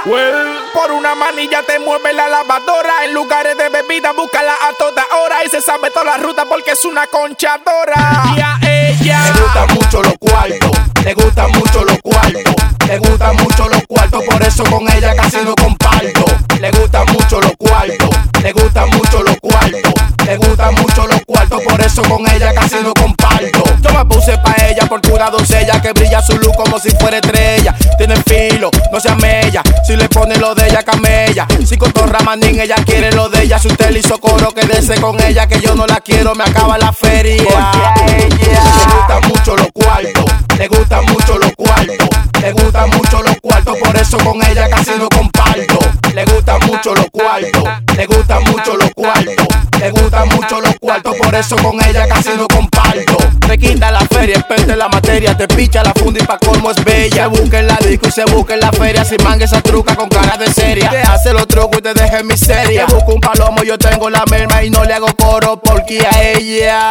Por una manilla te mueve la lavadora. En lugares de bebida búscala a toda hora. Y se sabe toda la ruta porque es una conchadora. Y a ella le gustan mucho los cuartos, le gustan mucho los cuartos, le gustan mucho los cuartos, por eso con ella casi no comparto. Le gustan mucho los cuartos, le gustan mucho los cuartos, le gustan mucho los cuartos, por eso con ella casi no comparto. Yo me puse pa' ella porque una doncella que brilla su luz como si fuera estrella. Tiene filo, no se amella, si le pone lo de ella camella. Si cotorra manín, ella quiere lo de ella. Si usted le hizo coro, quédese con ella, que yo no la quiero, me acaba la feria. Le gustan mucho los cuartos, le gustan mucho los cuartos, le gustan mucho los cuartos, por eso con ella casi no comparto. Le gustan mucho los cuartos, le gustan mucho los cuartos, le gustan mucho los cuartos, por eso con ella casi no comparto. Te quita la feria, experta en la materia, te picha la funda y pa' colmo es bella. Se busca en la disco y se busca en la feria, sin manga esa truca con cara de seria. Te hace los trucos y te deja en miseria. Te busco un palomo, yo tengo la merma y no le hago coro porque a ella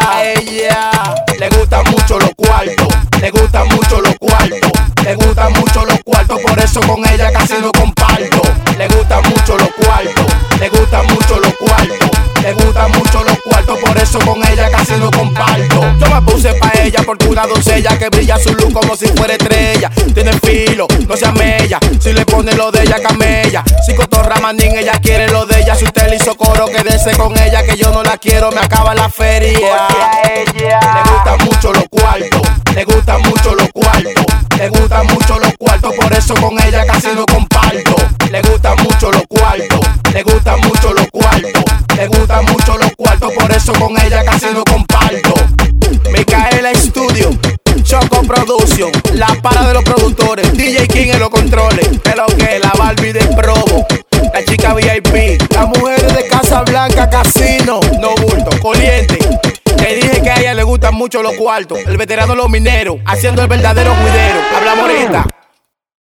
le gustan mucho los cuartos, le gustan mucho los cuartos, le gustan mucho los cuartos, por eso con ella casi no comparto. Le gustan mucho los cuartos, le gustan mucho los cuartos, le gustan mucho los cuartos, por eso con ella casi no comparto. Yo me puse pa' ella porque una doncella que brilla su luz como si fuera estrella. Tiene filo, no se amella, si le pone lo de ella camella. Si cotorra manín, ella quiere lo de ella. Si usted le hizo coro, quédese con ella, que yo no la quiero, me acaba la feria. Le gustan mucho los cuartos, le gustan mucho los cuartos, le gustan mucho los cuartos, por eso con ella casi no comparto. Le gustan mucho los cuartos, le gustan mucho los cuartos, le gustan mucho los cuartos, por eso con ella casi no comparto. Micaela Studio, Choco Production, la para de los productores, DJ King en los controles, de lo que la Barbie de Provo, la chica VIP, las mujeres de Casa Blanca Casino, no bulto, Coliente. Te dije que a ella le gustan mucho los cuartos, el veterano los mineros, haciendo el verdadero juidero. Hablamos ahorita.